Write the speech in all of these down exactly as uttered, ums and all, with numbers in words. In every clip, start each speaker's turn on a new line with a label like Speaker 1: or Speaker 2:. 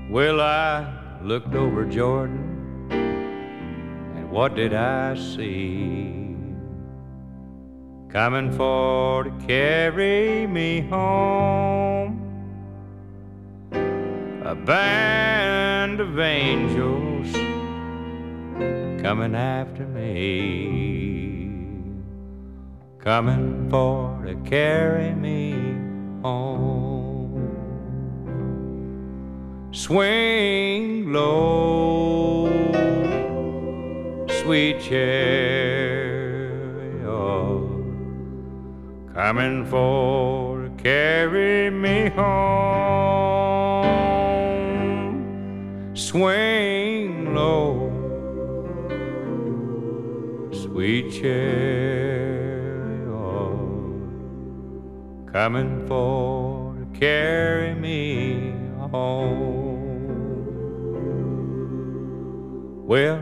Speaker 1: Well, I looked over Jordan, and what did I see? Coming for to carry me home, a band of angels coming after me, coming for to carry me home. Swing low, sweet chariot, coming for to carry me home. Swing low, sweet chariot, coming for to carry me home. Well,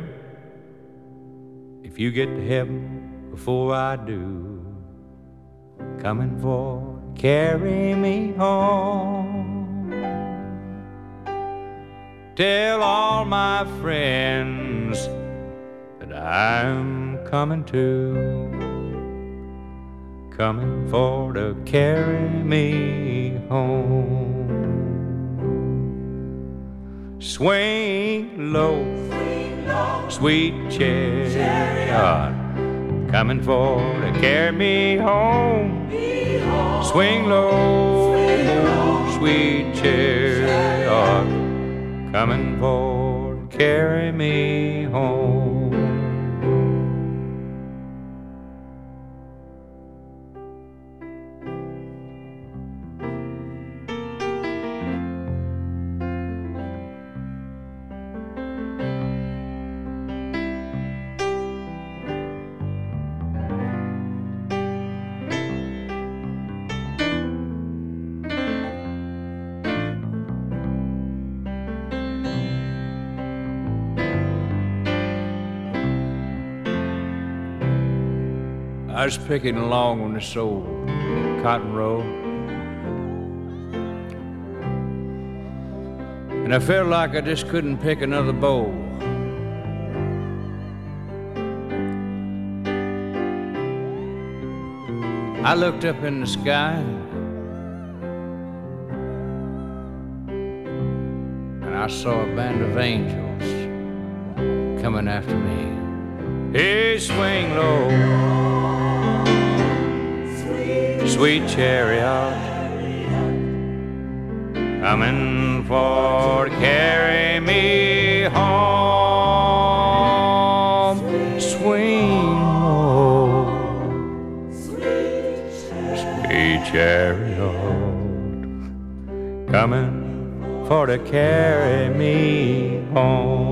Speaker 1: if you get to heaven before I do, coming for to carry me home. Tell all my friends that I'm coming too, coming for to carry me home. Swing low, swing low, sweet chariot, coming for to carry me home. Me home. Swing low, swing low, sweet chariot, coming for to carry me home. I was picking along on this old cotton row, and I felt like I just couldn't pick another bowl. I looked up in the sky, and I saw a band of angels coming after me. Hey, swing low, sweet chariot, coming for to carry me home. Swing low, sweet chariot, coming for to carry me home.